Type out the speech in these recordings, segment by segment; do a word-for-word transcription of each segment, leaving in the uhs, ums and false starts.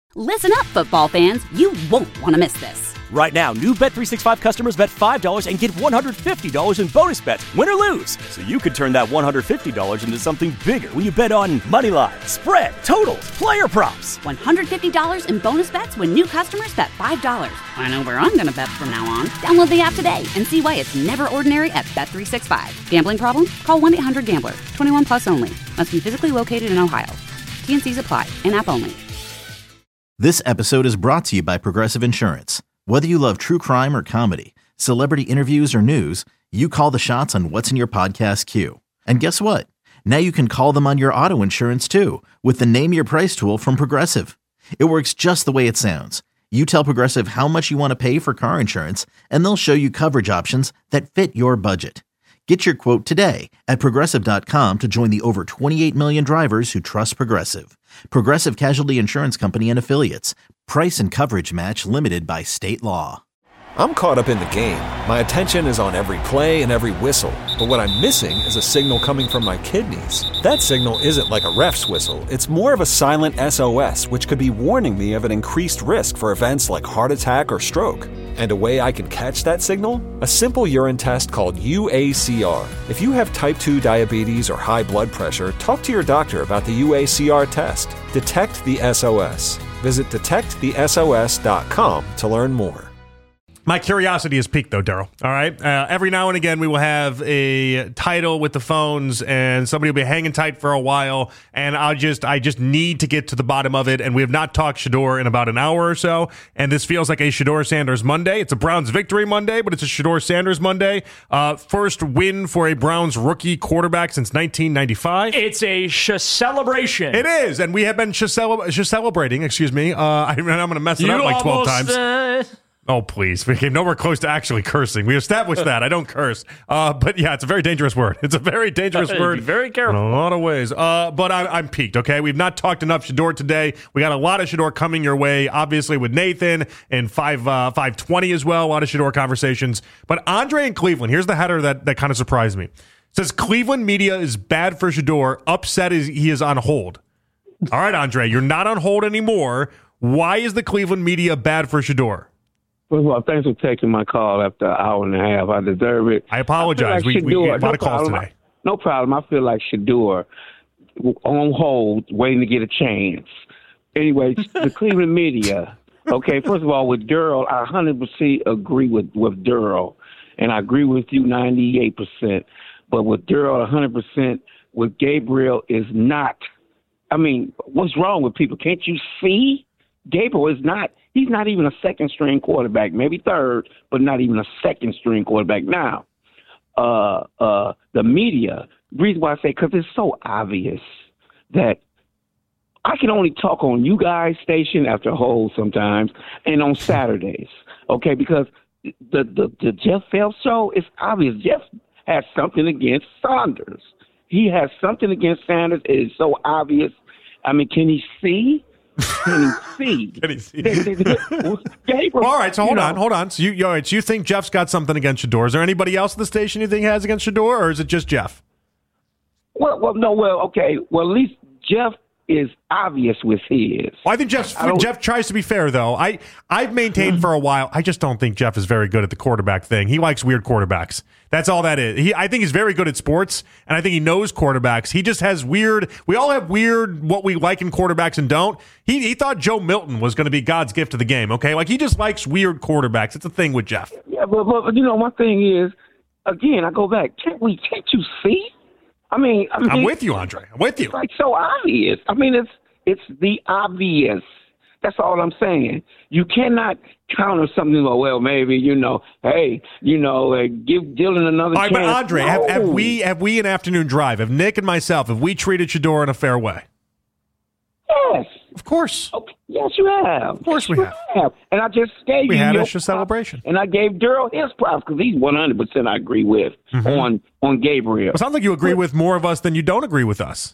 Listen up, football fans. You won't want to miss this. Right now, new Bet three sixty-five customers bet five dollars and get one hundred fifty dollars in bonus bets, win or lose. So you could turn that one hundred fifty dollars into something bigger when you bet on money line, spread, totals, player props. one hundred fifty dollars in bonus bets when new customers bet five dollars. I know where I'm going to bet from now on. Download the app today and see why it's never ordinary at Bet three sixty-five. Gambling problem? Call one eight hundred gambler. twenty-one plus only. Must be physically located in Ohio. T and C's apply. In-app only. This episode is brought to you by Progressive Insurance. Whether you love true crime or comedy, celebrity interviews or news, you call the shots on what's in your podcast queue. And guess what? Now you can call them on your auto insurance too with the Name Your Price tool from Progressive. It works just the way it sounds. You tell Progressive how much you want to pay for car insurance, and they'll show you coverage options that fit your budget. Get your quote today at Progressive dot com to join the over twenty-eight million drivers who trust Progressive. Progressive Casualty Insurance Company and Affiliates. Price and coverage match limited by state law. I'm caught up in the game. My attention is on every play and every whistle. But what I'm missing is a signal coming from my kidneys. That signal isn't like a ref's whistle. It's more of a silent S O S, which could be warning me of an increased risk for events like heart attack or stroke. And a way I can catch that signal? A simple urine test called U A C R. If you have type two diabetes or high blood pressure, talk to your doctor about the U A C R test. Detect the S O S. Visit detect the S O S dot com to learn more. My curiosity is piqued, though, Daryl. All right. Uh, every now and again, we will have a title with the phones, and somebody will be hanging tight for a while. And I'll just, I just need to get to the bottom of it. And we have not talked Shedeur in about an hour or so. And this feels like a Shedeur Sanders Monday. It's a Browns victory Monday, but it's a Shedeur Sanders Monday. Uh, first win for a Browns rookie quarterback since nineteen ninety-five. It's a sh- celebration. It is, and we have been sh- sh- celebrating. Excuse me. Uh, I, I'm going to mess it you up like twelve almost, times. Uh... Oh, please. We came nowhere close to actually cursing. We established that. I don't curse. Uh, but, yeah, it's a very dangerous word. It's a very dangerous word. Be very careful. In a lot of ways. Uh, but I'm, I'm peaked, okay? We've not talked enough Shedeur today. We got a lot of Shedeur coming your way, obviously, with Nathan and five uh, five twenty as well. A lot of Shedeur conversations. But Andre in Cleveland, here's the header that, that kind of surprised me. It says Cleveland media is bad for Shedeur. Upset is he is on hold. All right, Andre, you're not on hold anymore. Why is the Cleveland media bad for Shedeur? First of all, thanks for taking my call after an hour and a half. I deserve it. I apologize. I like we, we, we Shedeur, had a lot of calls problem. today. No problem. I feel like Shedeur on hold, waiting to get a chance. Anyway, the Cleveland media. Okay, first of all, with Daryl, I one hundred percent agree with, with Daryl, and I agree with you ninety-eight percent. But with Daryl, one hundred percent, with Gabriel is not. I mean, what's wrong with people? Can't you see? Gabriel is not. He's not even a second-string quarterback, maybe third, but not even a second-string quarterback. Now, uh, uh, the media, the reason why I say, because it's so obvious that I can only talk on you guys' station after a hold sometimes and on Saturdays, okay, because the, the, the Jeff Phelps show, it's obvious. Jeff has something against Sanders. He has something against Sanders. It is so obvious. I mean, can he see? Can he see? Can he see? Gabriel, all right, so hold you know, on, hold on. So you, all right, so you think Jeff's got something against Shedeur? Is there anybody else at the station you think has against Shedeur, or is it just Jeff? Well, well, no, well, okay. Well, at least Jeff is obvious with his. Well, I think Jeff's, Jeff tries to be fair, though. I, I've maintained mm-hmm. for a while, I just don't think Jeff is very good at the quarterback thing. He likes weird quarterbacks. That's all that is. He, I think he's very good at sports, and I think he knows quarterbacks. He just has weird, we all have weird what we like in quarterbacks and don't. He, he thought Joe Milton was going to be God's gift to the game, okay? Like, he just likes weird quarterbacks. It's a thing with Jeff. Yeah, but, but you know, my thing is, again, I go back, can't we, can't you see? I mean, I mean, I'm with you, Andre. I'm with you. It's like so obvious. I mean, it's it's the obvious. That's all I'm saying. You cannot counter something like, well, maybe, you know, hey, you know, uh, give Dylan another all right, chance. But Andre, no. have, have we have we an afternoon drive? Have Nick and myself, have we treated Shedeur in a fair way? Yes. Of course. Okay. Yes, you have. Of course yes, we have. have. And I just gave we you had your a celebration. And I gave Daryl his props because he's one hundred percent I agree with mm-hmm. on, on Gabriel. It sounds like you agree with more of us than you don't agree with us.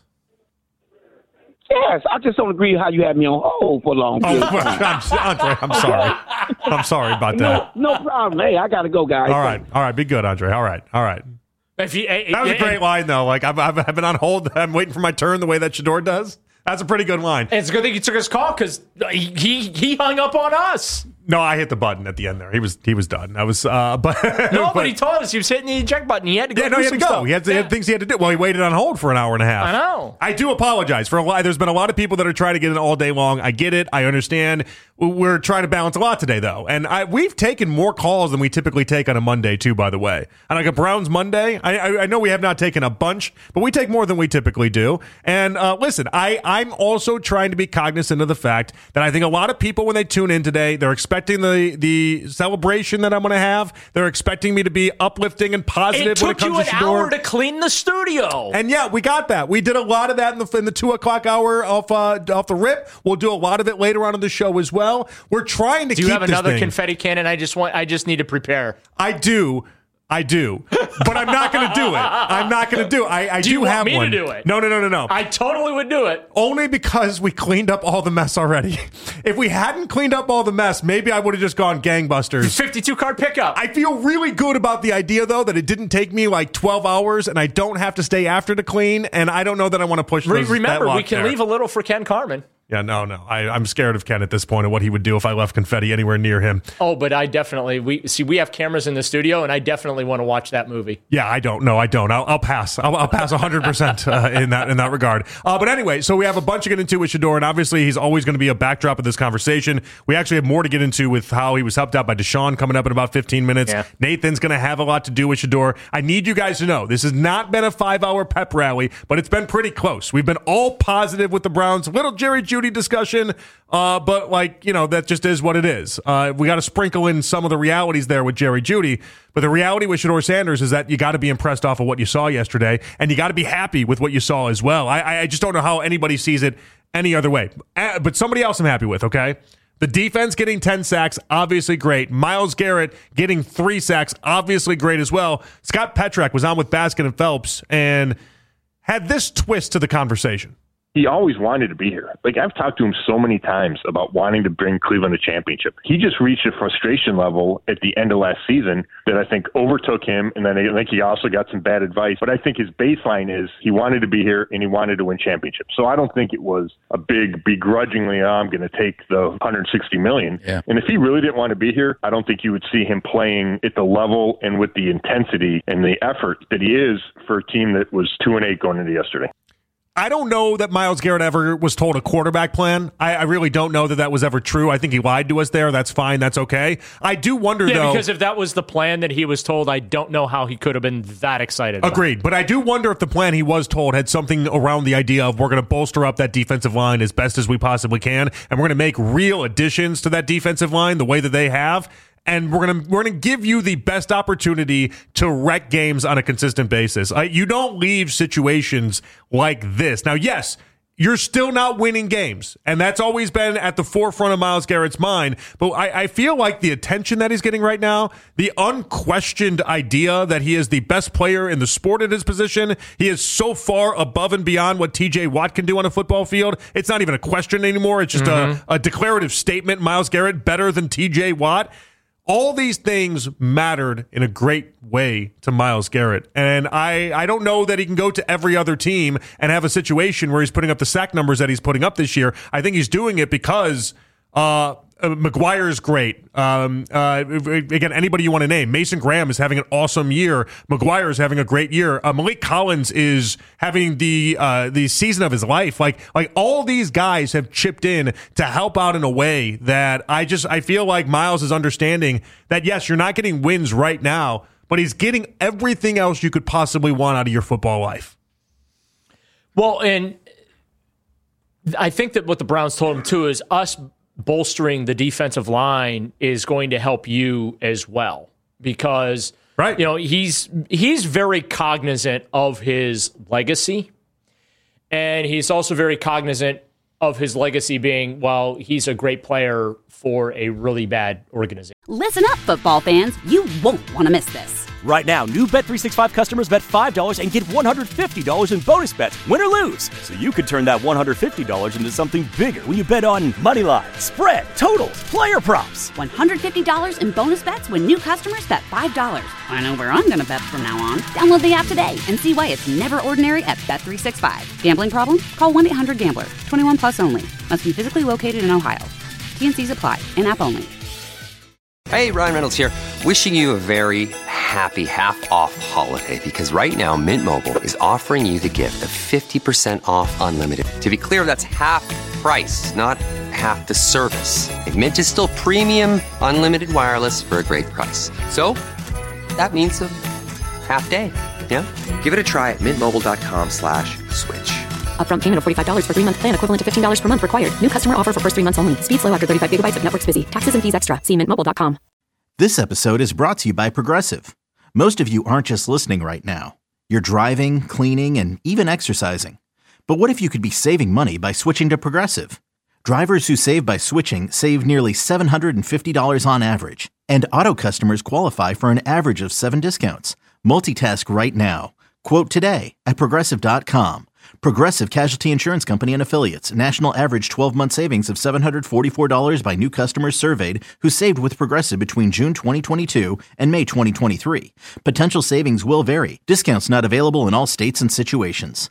Yes, I just don't agree how you had me on hold for a long time. Oh, I'm, Andre, I'm sorry. I'm sorry about that. No, no problem. Hey, I got to go, guys. All right. All right. Be good, Andre. All right. All right. If you, that was a great line, though. Like, I've, I've been on hold. I'm waiting for my turn the way that Shedeur does. That's a pretty good line. And it's a good thing he took his call because he, he he hung up on us. No, I hit the button at the end there. He was he was done. I was, uh, but no, but, but he told us he was hitting the eject button. He had to go. Yeah, no, he had to go. Stuff. He had, to, yeah. he had things he had to do. Well, he waited on hold for an hour and a half. I know. I do apologize for a lot. There's been a lot of people that are trying to get in all day long. I get it. I understand. We're trying to balance a lot today, though, and I, we've taken more calls than we typically take on a Monday, too. By the way, and like a Browns Monday, I, I, I know we have not taken a bunch, but we take more than we typically do. And uh, listen, I I'm also trying to be cognizant of the fact that I think a lot of people when they tune in today, they're expecting the the celebration that I'm going to have. They're expecting me to be uplifting and positive. It when it took comes you to an Shador. hour to clean the studio, and yeah, we got that. We did a lot of that in the in the two o'clock hour off uh, off the rip. We'll do a lot of it later on in the show as well. We're trying to. Do keep you have this another thing. confetti cannon? I just want. I just need to prepare. I do. I do, but I'm not going to do it. I'm not going to do it. I, I do, do you want have me one. to do it? No, no, no, no, no. I totally would do it. Only because we cleaned up all the mess already. If we hadn't cleaned up all the mess, maybe I would have just gone gangbusters. fifty-two card pickup. I feel really good about the idea, though, that it didn't take me like twelve hours, and I don't have to stay after to clean. And I don't know that I want to push. Re- those, remember, that we can there. leave a little for Ken Carman. Yeah, no, no. I, I'm scared of Ken at this point and what he would do if I left confetti anywhere near him. Oh, but I definitely we see we have cameras in the studio, and I definitely want to watch that movie. Yeah, I don't. No, I don't. I'll, I'll pass. I'll, I'll pass one hundred percent uh, in that in that regard. Uh, but anyway, so we have a bunch to get into with Shador, and obviously he's always going to be a backdrop of this conversation. We actually have more to get into with how he was helped out by Deshaun coming up in about fifteen minutes. Yeah. Nathan's going to have a lot to do with Shador. I need you guys to know this has not been a five-hour pep rally, but it's been pretty close. We've been all positive with the Browns. Little Jerry Jeudy discussion. Uh, but, like, you know, that just is what it is. Uh, we got to sprinkle in some of the realities there with Jerry Jeudy. But the reality with Shador Sanders is that you got to be impressed off of what you saw yesterday, and you got to be happy with what you saw as well. I, I just don't know how anybody sees it any other way. Uh, but somebody else I'm happy with, okay? The defense getting ten sacks, obviously great. Myles Garrett getting three sacks, obviously great as well. Scott Petrak was on with Baskin and Phelps and had this twist to the conversation. He always wanted to be here. Like, I've talked to him so many times about wanting to bring Cleveland a championship. He just reached a frustration level at the end of last season that I think overtook him, and then I think he also got some bad advice. But I think his baseline is he wanted to be here and he wanted to win championships. So I don't think it was a big begrudgingly, oh, I'm going to take the one hundred sixty million dollars. Yeah. And if he really didn't want to be here, I don't think you would see him playing at the level and with the intensity and the effort that he is for a team that was two and eight going into yesterday. I don't know that Myles Garrett ever was told a quarterback plan. I, I really don't know that that was ever true. I think he lied to us there. That's fine. That's okay. I do wonder, yeah, though. because if that was the plan that he was told, I don't know how he could have been that excited about. Agreed. But I do wonder if the plan he was told had something around the idea of we're going to bolster up that defensive line as best as we possibly can, and we're going to make real additions to that defensive line the way that they have. And we're gonna we're gonna give you the best opportunity to wreck games on a consistent basis. Uh, you don't leave situations like this. Now, yes, you're still not winning games, and that's always been at the forefront of Myles Garrett's mind. But I, I feel like the attention that he's getting right now, the unquestioned idea that he is the best player in the sport at his position, he is so far above and beyond what T J Watt can do on a football field. It's not even a question anymore. It's just mm-hmm. a, a declarative statement. Myles Garrett better than T J Watt. All these things mattered in a great way to Myles Garrett. And I, I don't know that he can go to every other team and have a situation where he's putting up the sack numbers that he's putting up this year. I think he's doing it because uh, McGuire's great. Um, uh, again, anybody you want to name. Mason Graham is having an awesome year. McGuire is having a great year. Uh, Malik Collins is having the uh, the season of his life. Like like all these guys have chipped in to help out in a way that I just I feel like Myles is understanding that yes, you're not getting wins right now, but he's getting everything else you could possibly want out of your football life. Well, and I think that what the Browns told him too is us bolstering the defensive line is going to help you as well, because right. you know he's he's very cognizant of his legacy, and he's also very cognizant of his legacy being, well, he's a great player for a really bad organization. Listen up, football fans. You won't want to miss this. Right now, new Bet three sixty-five customers bet five dollars and get one hundred fifty dollars in bonus bets, win or lose. So you could turn that one hundred fifty dollars into something bigger when you bet on money line, spread, totals, player props. one hundred fifty dollars in bonus bets when new customers bet five dollars. I know where I'm going to bet from now on. Download the app today and see why it's never ordinary at Bet three sixty-five. Gambling problem? Call one eight hundred gambler. twenty-one plus only. Must be physically located in Ohio. T and C's apply. In-app only. Hey, Ryan Reynolds here. Wishing you a very happy half-off holiday because right now Mint Mobile is offering you the gift of fifty percent off unlimited. To be clear, that's half price, not half the service. And Mint is still premium unlimited wireless for a great price. So that means a half day. Yeah? Give it a try at mintmobile.com slash switch. Upfront payment of forty-five dollars for three-month plan equivalent to fifteen dollars per month required. New customer offer for first three months only. Speed slow after thirty-five gigabytes if network's busy. Taxes and fees extra. See mint mobile dot com. This episode is brought to you by Progressive. Most of you aren't just listening right now. You're driving, cleaning, and even exercising. But what if you could be saving money by switching to Progressive? Drivers who save by switching save nearly seven hundred fifty dollars on average. And auto customers qualify for an average of seven discounts. Multitask right now. Quote today at progressive dot com. Progressive Casualty Insurance Company and Affiliates. National average twelve-month savings of seven hundred forty-four dollars by new customers surveyed who saved with Progressive between June twenty twenty-two and May twenty twenty-three. Potential savings will vary. Discounts not available in all states and situations.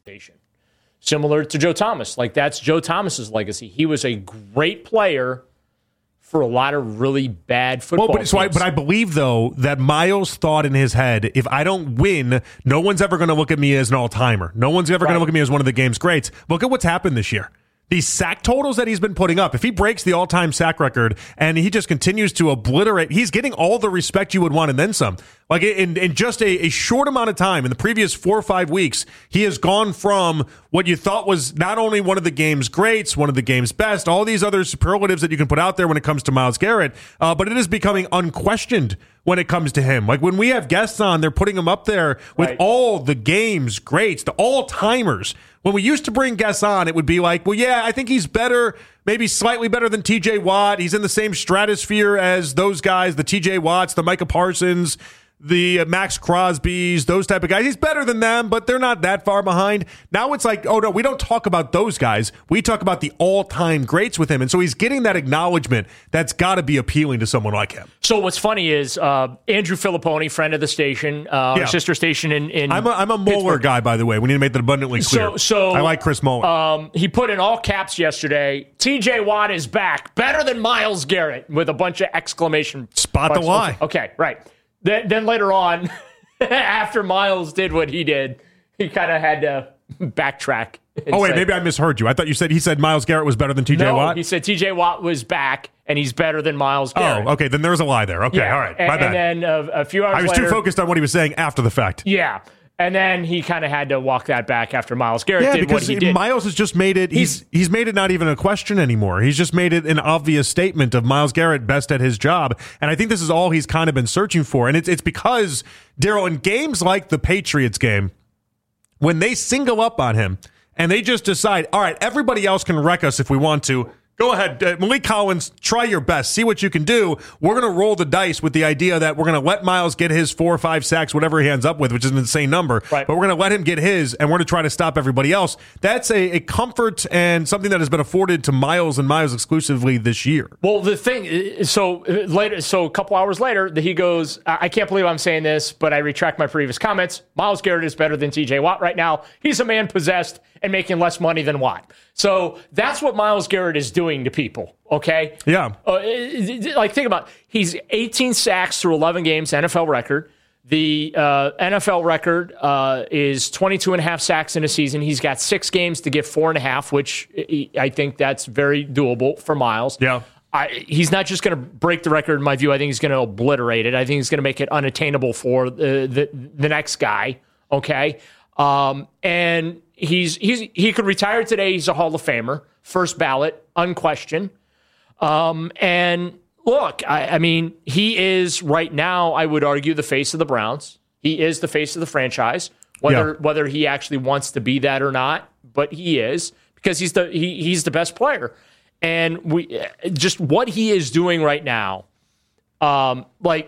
Similar to Joe Thomas. Like, that's Joe Thomas's legacy. He was a great player for a lot of really bad football well, but, so I, but I believe, though, that Miles thought in his head, if I don't win, no one's ever going to look at me as an all-timer. No one's ever right. going to look at me as one of the game's greats. Look at what's happened this year. These sack totals that he's been putting up, if he breaks the all-time sack record and he just continues to obliterate, he's getting all the respect you would want and then some. Like in, in just a, a short amount of time, in the previous four or five weeks, he has gone from what you thought was not only one of the game's greats, one of the game's best, all these other superlatives that you can put out there when it comes to Myles Garrett, uh, but it is becoming unquestioned when it comes to him. Like when we have guests on, they're putting him up there with right. all the game's greats, the all-timers. When we used to bring guests on, it would be like, well, yeah, I think he's better, maybe slightly better than T J Watt. He's in the same stratosphere as those guys, the T J Watts, the Micah Parsons, the uh, Max Crosbys, those type of guys. He's better than them, but they're not that far behind. Now it's like, oh, no, we don't talk about those guys. We talk about the all-time greats with him. And so he's getting that acknowledgement that's got to be appealing to someone like him. So what's funny is uh, Andrew Filipponi, friend of the station, uh, yeah. sister station in, in I'm a, I'm a Moeller guy, by the way. We need to make that abundantly clear. So, so I like Chris Moeller. Um, he put in all caps yesterday, T J Watt is back, better than Myles Garrett, with a bunch of exclamation Spot marks. the lie. Okay, okay, right. Then, then later on, after Myles did what he did, he kind of had to backtrack. Oh, wait, say, maybe I misheard you. I thought you said he said Myles Garrett was better than T J no, Watt? he said T J Watt was back, and he's better than Myles Garrett. Oh, okay, then there's a lie there. Okay, yeah. all right, and, my bad. And then uh, a few hours I was later, too focused on what he was saying after the fact. Yeah. And then he kind of had to walk that back after Myles Garrett yeah, did what he did. Myles has just made it, he's, he's he's made it not even a question anymore. He's just made it an obvious statement of Myles Garrett best at his job. And I think this is all he's kind of been searching for. And it's, it's because, Daryl, in games like the Patriots game, when they single up on him and they just decide, all right, everybody else can wreck us if we want to, go ahead, uh, Malik Collins, try your best. See what you can do. We're going to roll the dice with the idea that we're going to let Myles get his four or five sacks, whatever he ends up with, which is an insane number. Right. But we're going to let him get his, and we're going to try to stop everybody else. That's a, a comfort and something that has been afforded to Myles and Myles exclusively this year. Well, the thing, so later, so a couple hours later, he goes, I can't believe I'm saying this, but I retract my previous comments. Myles Garrett is better than T J Watt right now. He's a man possessed and making less money than Watt. So that's what Myles Garrett is doing to people, okay? Yeah. Uh, like, think about it. He's eighteen sacks through eleven games, N F L record. The uh, N F L record uh, is twenty-two and a half sacks in a season. He's got six games to get four and a half, which I think that's very doable for Myles. Yeah. I, he's not just going to break the record, in my view. I think he's going to obliterate it. I think he's going to make it unattainable for the, the, the next guy, okay? Um, and he's he's he could retire today. He's a Hall of Famer, first ballot, unquestioned. Um, and look, I, I mean, he is right now, I would argue, the face of the Browns. He is the face of the franchise, whether yeah. whether he actually wants to be that or not. But he is, because he's the he, he's the best player. And we just what he is doing right now, um, like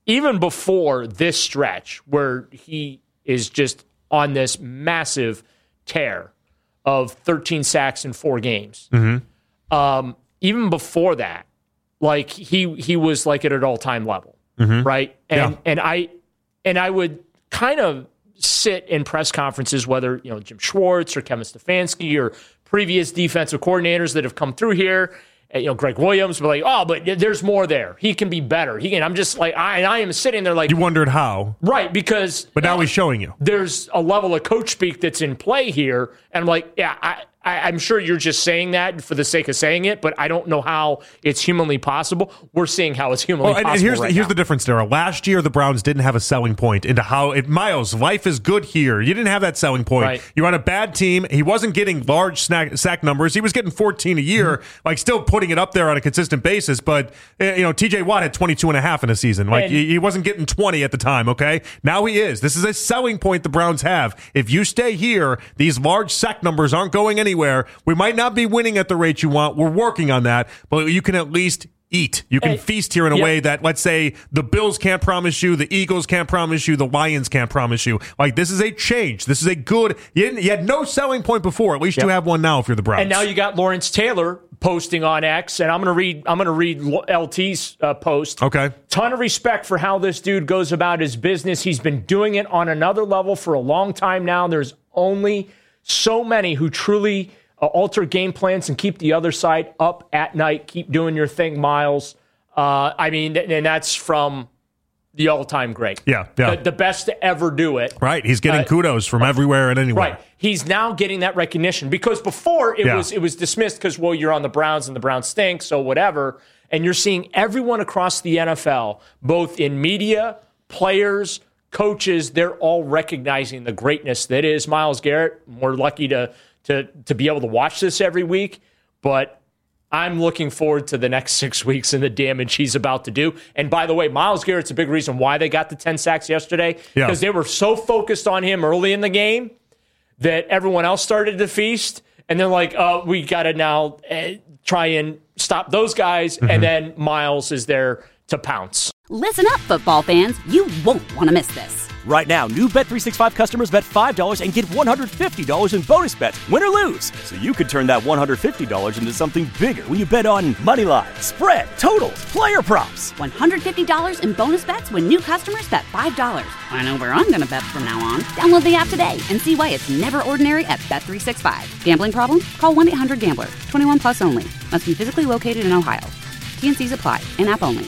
even before this stretch where he is just on this massive tear of thirteen sacks in four games, Mm-hmm. um, even before that, like he he was like at an all-time level, Mm-hmm. right? And Yeah. and I and I would kind of sit in press conferences, whether you know Jim Schwartz or Kevin Stefanski or previous defensive coordinators that have come through here. You know, Greg Williams were like, oh, but there's more there. He can be better. He can. I'm just like, I, and I am sitting there like, You wondered how. right, because But now uh, he's showing you. there's a level of coach speak that's in play here. And I'm like, yeah, I, I, I'm sure you're just saying that for the sake of saying it, but I don't know how it's humanly possible. We're seeing how it's humanly Well, and, possible and here's right the, here's now. the difference, Daryl. Last year, the Browns didn't have a selling point into how it. Miles, life is good here. You didn't have that selling point. Right. You're on a bad team. He wasn't getting large snack, sack numbers. He was getting fourteen a year, Mm-hmm. like still putting it up there on a consistent basis. But uh, you know, T J Watt had twenty-two and a half in a season. Like And- he, he wasn't getting twenty at the time. Okay, now he is. This is a selling point the Browns have. If you stay here, these large sack numbers aren't going anywhere. We might not be winning at the rate you want. We're working on that, but you can at least eat. You can And- feast here in a yeah. way that, let's say, the Bills can't promise you, the Eagles can't promise you, the Lions can't promise you. Like, this is a change. This is a good. You, didn't, you had no selling point before. At least you Yep. have one now if you're the Browns. And now you got Lawrence Taylor posting on X, and I'm going to read. I'm going to read L T's uh, post. Okay. Ton of respect for how this dude goes about his business. He's been doing it on another level for a long time now. There's only so many who truly uh, alter game plans and keep the other side up at night. Keep doing your thing, Miles. Uh, I mean, and that's from the all-time great. Yeah, yeah. The, the best to ever do it. Right. He's getting Uh, kudos from everywhere and anywhere. Right. He's now getting that recognition because before it Yeah. was it was dismissed because, well, you're on the Browns and the Browns stink, so whatever. And you're seeing everyone across the N F L, both in media, players, coaches, they're all recognizing the greatness that is Myles Garrett. We're lucky to to to be able to watch this every week, but I'm looking forward to the next six weeks and the damage he's about to do. And by the way, Myles Garrett's a big reason why they got the ten sacks yesterday, Yeah. because they were so focused on him early in the game that everyone else started to feast. And they're like, uh, we got to now uh, try and stop those guys. Mm-hmm. And then Myles is there to pounce. Listen up, football fans. You won't want to miss this. Right now, new Bet three sixty-five customers bet five dollars and get one hundred fifty dollars in bonus bets, win or lose. So you could turn that one hundred fifty dollars into something bigger when you bet on money line, spread, totals, player props. one hundred fifty dollars in bonus bets when new customers bet five dollars. I know where I'm going to bet from now on. Download the app today and see why it's never ordinary at Bet three sixty-five. Gambling problem? Call one eight hundred gambler. twenty-one plus only. Must be physically located in Ohio. T N Cs apply. In-app only.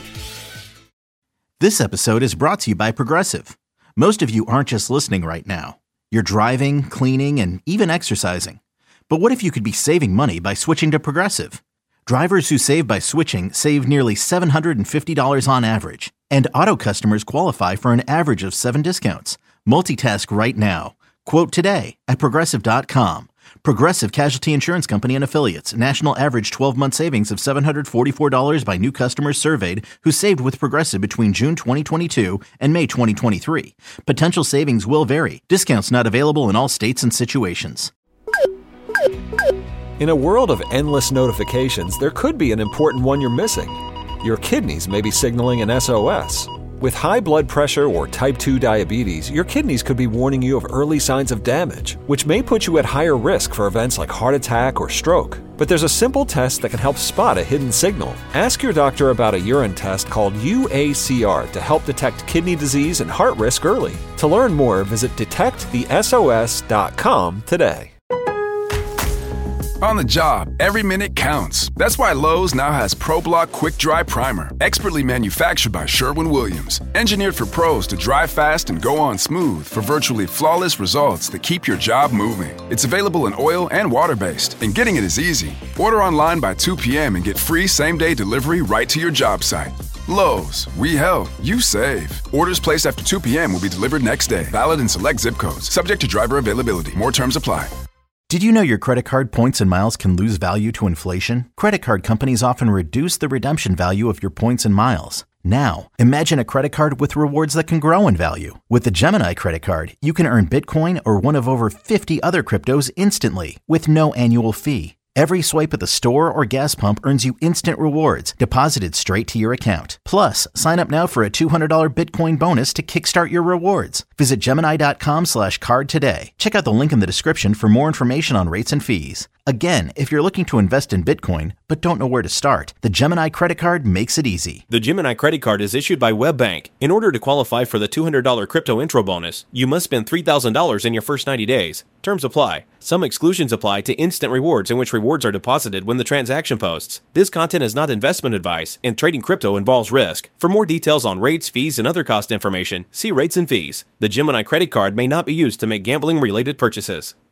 This episode is brought to you by Progressive. Most of you aren't just listening right now. You're driving, cleaning, and even exercising. But what if you could be saving money by switching to Progressive? Drivers who save by switching save nearly seven hundred fifty dollars on average. And auto customers qualify for an average of seven discounts. Multitask right now. Quote today at Progressive dot com. Progressive Casualty Insurance Company and Affiliates. National average twelve-month savings of seven hundred forty-four dollars by new customers surveyed who saved with Progressive between June twenty twenty-two and May twenty twenty-three. Potential savings will vary. Discounts not available in all states and situations. In a world of endless notifications, there could be an important one you're missing. Your kidneys may be signaling an S O S. With high blood pressure or type two diabetes, your kidneys could be warning you of early signs of damage, which may put you at higher risk for events like heart attack or stroke. But there's a simple test that can help spot a hidden signal. Ask your doctor about a urine test called U A C R to help detect kidney disease and heart risk early. To learn more, visit detect the S O S dot com today. On the job, every minute counts. That's why Lowe's now has ProBlock Quick Dry Primer, expertly manufactured by Sherwin-Williams. Engineered for pros to dry fast and go on smooth for virtually flawless results that keep your job moving. It's available in oil and water-based, and getting it is easy. Order online by two p.m. and get free same-day delivery right to your job site. Lowe's, we help, you save. Orders placed after two p.m. will be delivered next day. Valid in select zip codes. Subject to driver availability. More terms apply. Did you know your credit card points and miles can lose value to inflation? Credit card companies often reduce the redemption value of your points and miles. Now, imagine a credit card with rewards that can grow in value. With the Gemini credit card, you can earn Bitcoin or one of over fifty other cryptos instantly with no annual fee. Every swipe at the store or gas pump earns you instant rewards deposited straight to your account. Plus, sign up now for a two hundred dollars Bitcoin bonus to kickstart your rewards. Visit Gemini.com slash card today. Check out the link in the description for more information on rates and fees. Again, if you're looking to invest in Bitcoin but don't know where to start, the Gemini credit card makes it easy. The Gemini credit card is issued by WebBank. In order to qualify for the two hundred dollars crypto intro bonus, you must spend three thousand dollars in your first ninety days. Terms apply. Some exclusions apply to instant rewards, in which rewards are deposited when the transaction posts. This content is not investment advice, and trading crypto involves risk. For more details on rates, fees, and other cost information, see rates and fees. The Gemini credit card may not be used to make gambling-related purchases.